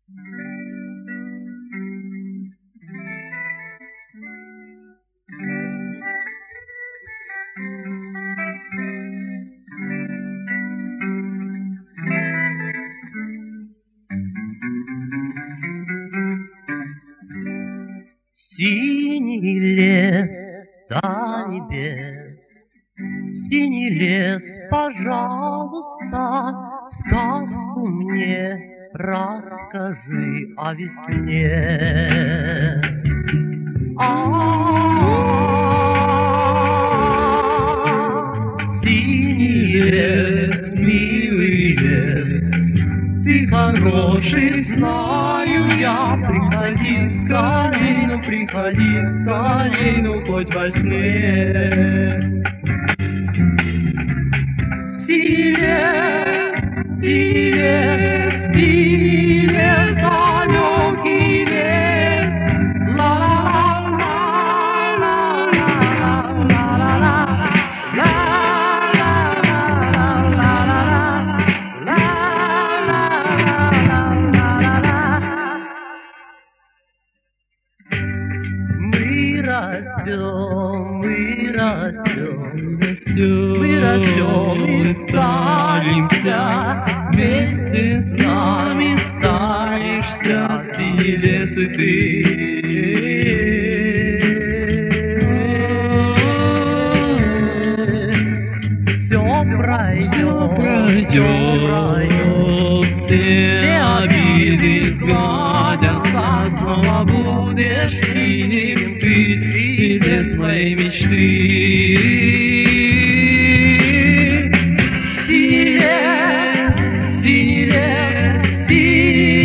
Синий лес до небес, синий лес, пожалуйста, сказку мне расскажи о весне. Синий лес, милый лес, ты хороший, знаю я. Приходи скорей, ну хоть во сне. Синий лес, далекий лес, мы растем и старимся, вместе с нами старишься, синий лес и ты. Все пройдет, все обиды сгладятся, снова будешь синим ты, и лес моей мечты. Синий лес,